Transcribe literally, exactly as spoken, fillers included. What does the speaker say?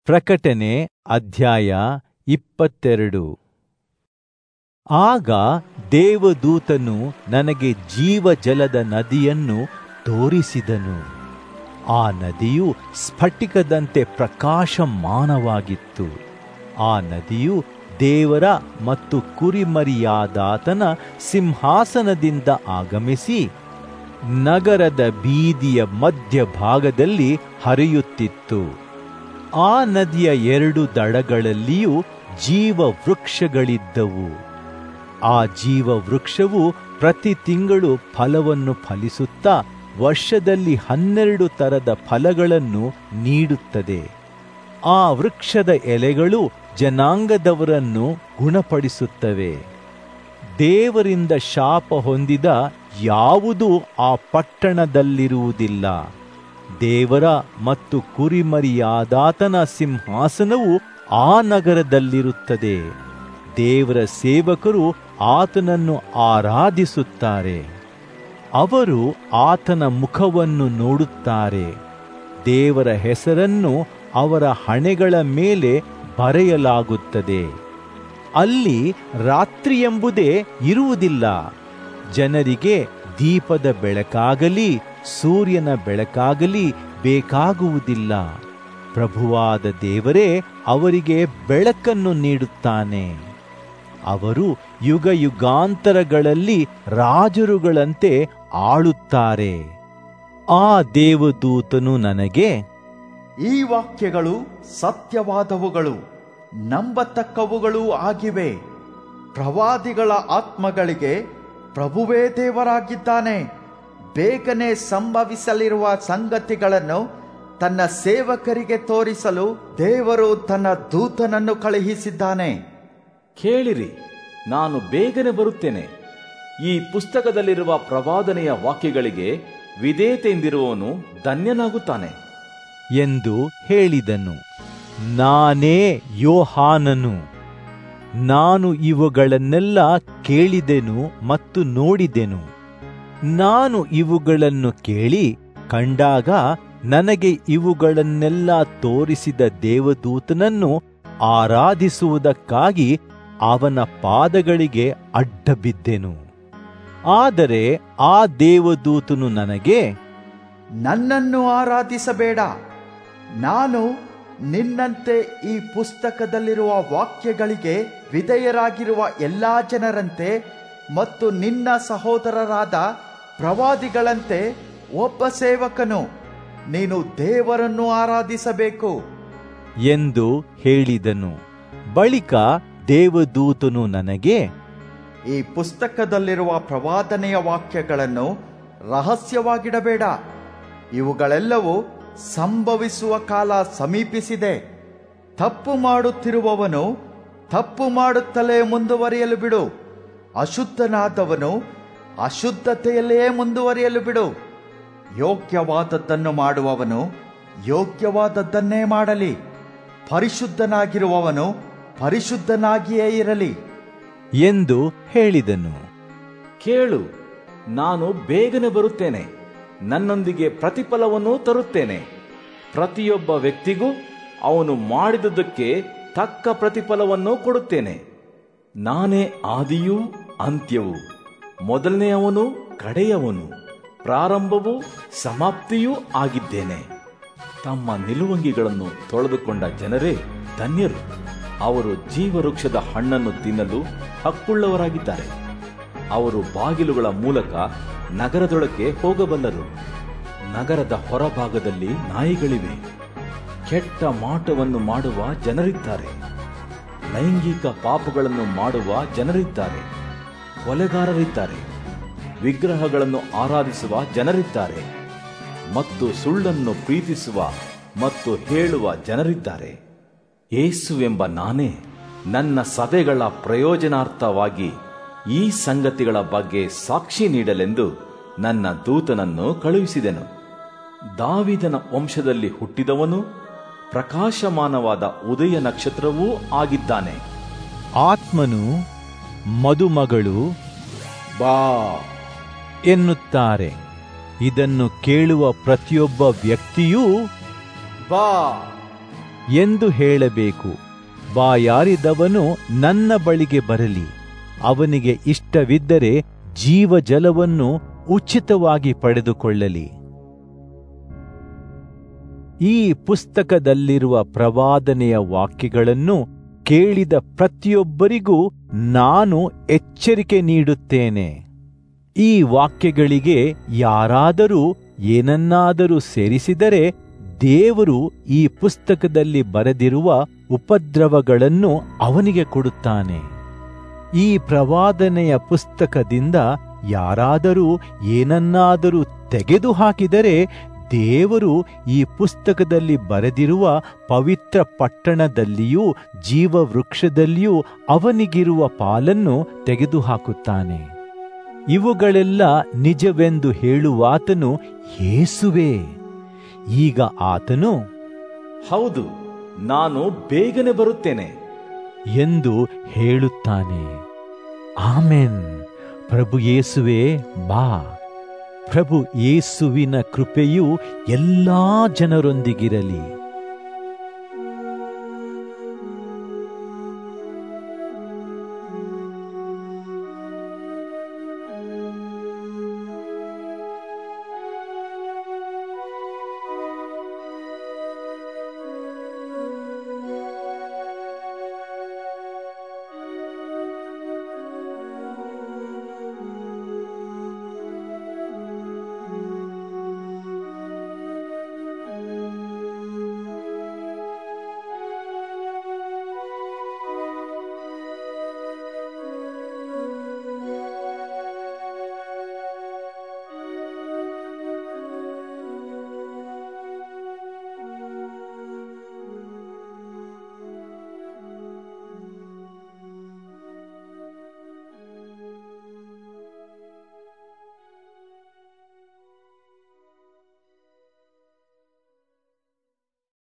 ಪ್ರಕಟಣೆ ಅಧ್ಯಾಯ ಇಪ್ಪತ್ತೆರಡು. ಆಗ ದೇವದೂತನು ನನಗೆ ಜೀವಜಲದ ನದಿಯನ್ನು ತೋರಿಸಿದನು. ಆ ನದಿಯು ಸ್ಫಟಿಕದಂತೆ ಪ್ರಕಾಶಮಾನವಾಗಿತ್ತು. ಆ ನದಿಯು ದೇವರ ಮತ್ತು ಕುರಿಮರಿಯಾದಾತನ ಸಿಂಹಾಸನದಿಂದ ಆಗಮಿಸಿ ನಗರದ ಬೀದಿಯ ಮಧ್ಯಭಾಗದಲ್ಲಿ ಹರಿಯುತ್ತಿತ್ತು. ಆ ನದಿಯ ಎರಡು ದಡಗಳಲ್ಲಿಯೂ ಜೀವ ವೃಕ್ಷಗಳಿದ್ದವು. ಆ ಜೀವ ವೃಕ್ಷವು ಪ್ರತಿ ತಿಂಗಳು ಫಲವನ್ನು ಫಲಿಸುತ್ತಾ ವರ್ಷದಲ್ಲಿ ಹನ್ನೆರಡು ತರದ ಫಲಗಳನ್ನು ನೀಡುತ್ತದೆ. ಆ ವೃಕ್ಷದ ಎಲೆಗಳು ಜನಾಂಗದವರನ್ನು ಗುಣಪಡಿಸುತ್ತವೆ. ದೇವರಿಂದ ಶಾಪ ಹೊಂದಿದ ಯಾವುದೂ ಆ ಪಟ್ಟಣದಲ್ಲಿರುವುದಿಲ್ಲ. ದೇವರ ಮತ್ತು ಕುರಿಮರಿಯಾದಾತನ ಸಿಂಹಾಸನವು ಆ ನಗರದಲ್ಲಿರುತ್ತದೆ. ದೇವರ ಸೇವಕರು ಆತನನ್ನು ಆರಾಧಿಸುತ್ತಾರೆ. ಅವರು ಆತನ ಮುಖವನ್ನು ನೋಡುತ್ತಾರೆ. ದೇವರ ಹೆಸರನ್ನು ಅವರ ಹಣೆಗಳ ಮೇಲೆ ಬರೆಯಲಾಗುತ್ತದೆ. ಅಲ್ಲಿ ರಾತ್ರಿಯೆಂಬುದೇ ಇರುವುದಿಲ್ಲ. ಜನರಿಗೆ ದೀಪದ ಬೆಳಕಾಗಲಿ ಸೂರ್ಯನ ಬೆಳಕಾಗಲಿ ಬೇಕಾಗುವುದಿಲ್ಲ. ಪ್ರಭುವಾದ ದೇವರೇ ಅವರಿಗೆ ಬೆಳಕನ್ನು ನೀಡುತ್ತಾನೆ. ಅವರು ಯುಗ ಯುಗಾಂತರಗಳಲ್ಲಿ ರಾಜರುಗಳಂತೆ ಆಳುತ್ತಾರೆ. ಆ ದೇವದೂತನು ನನಗೆ, ಈ ವಾಕ್ಯಗಳು ಸತ್ಯವಾದವುಗಳು, ನಂಬತಕ್ಕವುಗಳೂ ಆಗಿವೆ. ಪ್ರವಾದಿಗಳ ಆತ್ಮಗಳಿಗೆ ಪ್ರಭುವೇ ದೇವರಾಗಿದ್ದಾನೆ. ಬೇಗನೆ ಸಂಭವಿಸಲಿರುವ ಸಂಗತಿಗಳನ್ನು ತನ್ನ ಸೇವಕರಿಗೆ ತೋರಿಸಲು ದೇವರು ತನ್ನ ದೂತನನ್ನು ಕಳುಹಿಸಿದ್ದಾನೆ. ಕೇಳಿರಿ, ನಾನು ಬೇಗನೆ ಬರುತ್ತೇನೆ. ಈ ಪುಸ್ತಕದಲ್ಲಿರುವ ಪ್ರವಾದನೆಯ ವಾಕ್ಯಗಳಿಗೆ ವಿಧೇಯತೆಯಿಂದಿರುವವನು ಧನ್ಯನಾಗುತ್ತಾನೆ ಎಂದು ಹೇಳಿದನು. ನಾನೇ ಯೋಹಾನನು. ನಾನು ಇವುಗಳನ್ನೆಲ್ಲ ಕೇಳಿದೆನು ಮತ್ತು ನೋಡಿದೆನು. ನಾನು ಇವುಗಳನ್ನು ಕೇಳಿ ಕಂಡಾಗ ನನಗೆ ಇವುಗಳನ್ನೆಲ್ಲ ತೋರಿಸಿದ ದೇವದೂತನನ್ನು ಆರಾಧಿಸುವುದಕ್ಕಾಗಿ ಅವನ ಪಾದಗಳಿಗೆ ಅಡ್ಡಬಿದ್ದೆನು. ಆದರೆ ಆ ದೇವದೂತನು ನನಗೆ, ನನ್ನನ್ನು ಆರಾಧಿಸಬೇಡ. ನಾನು ನಿನ್ನಂತೆ ಈ ಪುಸ್ತಕದಲ್ಲಿರುವ ವಾಕ್ಯಗಳಿಗೆ ವಿಧೇಯರಾಗಿರುವ ಎಲ್ಲಾ ಜನರಂತೆ ಮತ್ತು ನಿನ್ನ ಸಹೋದರರಾದ ಪ್ರವಾದಿಗಳಂತೆ ಒಬ್ಬ ಸೇವಕನು. ನೀನು ದೇವರನ್ನು ಆರಾಧಿಸಬೇಕು ಎಂದು ಹೇಳಿದನು. ಬಳಿಕ ದೇವದೂತನು ನನಗೆ, ಈ ಪುಸ್ತಕದಲ್ಲಿರುವ ಪ್ರವಾದನೆಯ ವಾಕ್ಯಗಳನ್ನು ರಹಸ್ಯವಾಗಿಡಬೇಡ. ಇವುಗಳೆಲ್ಲವೂ ಸಂಭವಿಸುವ ಕಾಲ ಸಮೀಪಿಸಿದೆ. ತಪ್ಪು ಮಾಡುತ್ತಿರುವವನು ತಪ್ಪು ಮಾಡುತ್ತಲೇ ಮುಂದುವರಿಯಲು ಬಿಡು. ಅಶುದ್ಧನಾದವನು ಅಶುದ್ಧತೆಯಲ್ಲೇ ಮುಂದುವರಿಯಲು ಬಿಡು. ಯೋಗ್ಯವಾದದ್ದನ್ನು ಮಾಡುವವನು ಯೋಗ್ಯವಾದದ್ದನ್ನೇ ಮಾಡಲಿ. ಪರಿಶುದ್ಧನಾಗಿರುವವನು ಪರಿಶುದ್ಧನಾಗಿಯೇ ಇರಲಿ ಎಂದು ಹೇಳಿದನು. ಕೇಳು, ನಾನು ಬೇಗನೆ ಬರುತ್ತೇನೆ. ನನ್ನೊಂದಿಗೆ ಪ್ರತಿಫಲವನ್ನು ತರುತ್ತೇನೆ. ಪ್ರತಿಯೊಬ್ಬ ವ್ಯಕ್ತಿಗೂ ಅವನು ಮಾಡಿದುದಕ್ಕೆ ತಕ್ಕ ಪ್ರತಿಫಲವನ್ನು ಕೊಡುತ್ತೇನೆ. ನಾನೇ ಆದಿಯೂ ಅಂತ್ಯವೂ, ಮೊದಲನೆಯವನು ಕಡೆಯವನು, ಪ್ರಾರಂಭವೂ ಸಮಾಪ್ತಿಯೂ ಆಗಿದ್ದೇನೆ. ತಮ್ಮ ನಿಲುವಂಗಿಗಳನ್ನು ತೊಳೆದುಕೊಂಡ ಜನರೇ ಧನ್ಯರು. ಅವರು ಜೀವವೃಕ್ಷದ ಹಣ್ಣನ್ನು ತಿನ್ನಲು ಹಕ್ಕುಳ್ಳವರಾಗಿದ್ದಾರೆ. ಅವರು ಬಾಗಿಲುಗಳ ಮೂಲಕ ನಗರದೊಳಕ್ಕೆ ಹೋಗಬಲ್ಲರು. ನಗರದ ಹೊರಭಾಗದಲ್ಲಿ ನಾಯಿಗಳಿವೆ. ಕೆಟ್ಟ ಮಾಟವನ್ನು ಮಾಡುವ ಜನರಿದ್ದಾರೆ. ಲೈಂಗಿಕ ಪಾಪಗಳನ್ನು ಮಾಡುವ ಜನರಿದ್ದಾರೆ. ಕೊಲೆಗಾರರಿದ್ದಾರೆ. ವಿಗ್ರಹಗಳನ್ನು ಆರಾಧಿಸುವ ಜನರಿದ್ದಾರೆ. ಮತ್ತು ಸುಳ್ಳನ್ನು ಪ್ರೀತಿಸುವ ಮತ್ತು ಹೇಳುವ ಜನರಿದ್ದಾರೆ. ಯೇಸುವೆಂಬ ನಾನೇ ನನ್ನ ಸಭೆಗಳ ಪ್ರಯೋಜನಾರ್ಥವಾಗಿ ಈ ಸಂಗತಿಗಳ ಬಗ್ಗೆ ಸಾಕ್ಷಿ ನೀಡಲೆಂದು ನನ್ನ ದೂತನನ್ನು ಕಳುಹಿಸಿದೆನು. ದಾವೀದನ ವಂಶದಲ್ಲಿ ಹುಟ್ಟಿದವನು ಪ್ರಕಾಶಮಾನವಾದ ಉದಯ ನಕ್ಷತ್ರವೂ ಆಗಿದ್ದಾನೆ. ಆತ್ಮನು ಮದುಮಗಳು ಬಾ ಎನ್ನುತ್ತಾರೆ. ಇದನ್ನು ಕೇಳುವ ಪ್ರತಿಯೊಬ್ಬ ವ್ಯಕ್ತಿಯೂ ಬಾ ಎಂದು ಹೇಳಬೇಕು. ಬಾಯಾರಿದವನು ನನ್ನ ಬಳಿಗೆ ಬರಲಿ, ಅವನಿಗೆ ಇಷ್ಟವಿದ್ದರೆ ಜೀವಜಲವನ್ನು ಉಚಿತವಾಗಿ ಪಡೆದುಕೊಳ್ಳಲಿ. ಈ ಪುಸ್ತಕದಲ್ಲಿರುವ ಪ್ರವಾದನೆಯ ವಾಕ್ಯಗಳನ್ನು ಕೇಳಿದ ಪ್ರತಿಯೊಬ್ಬರಿಗೂ ನಾನು ಎಚ್ಚರಿಕೆ ನೀಡುತ್ತೇನೆ. ಈ ವಾಕ್ಯಗಳಿಗೆ ಯಾರಾದರೂ ಏನನ್ನಾದರೂ ಸೇರಿಸಿದರೆ ದೇವರು ಈ ಪುಸ್ತಕದಲ್ಲಿ ಬರೆದಿರುವ ಉಪದ್ರವಗಳನ್ನು ಅವನಿಗೆ ಕೊಡುತ್ತಾನೆ. ಈ ಪ್ರವಾದನೆಯ ಪುಸ್ತಕದಿಂದ ಯಾರಾದರೂ ಏನನ್ನಾದರೂ ತೆಗೆದುಹಾಕಿದರೆ ದೇವರು ಈ ಪುಸ್ತಕದಲ್ಲಿ ಬರೆದಿರುವ ಪವಿತ್ರ ಪಟ್ಟಣದಲ್ಲಿಯೂ ಜೀವವೃಕ್ಷದಲ್ಲಿಯೂ ಅವನಿಗಿರುವ ಪಾಲನ್ನು ತೆಗೆದುಹಾಕುತ್ತಾನೆ. ಇವುಗಳೆಲ್ಲ ನಿಜವೆಂದು ಹೇಳುವಾತನು ಯೇಸುವೇ. ಈಗ ಆತನು, ಹೌದು, ನಾನು ಬೇಗನೆ ಬರುತ್ತೇನೆ ಎಂದು ಹೇಳುತ್ತಾನೆ. ಆಮೆನ್. ಪ್ರಭು ಯೇಸುವೇ, ಬಾ. ಪ್ರಭು ಯೇಸುವಿನ ಕೃಪೆಯು ಎಲ್ಲಾ ಜನರೊಂದಿಗಿರಲಿ.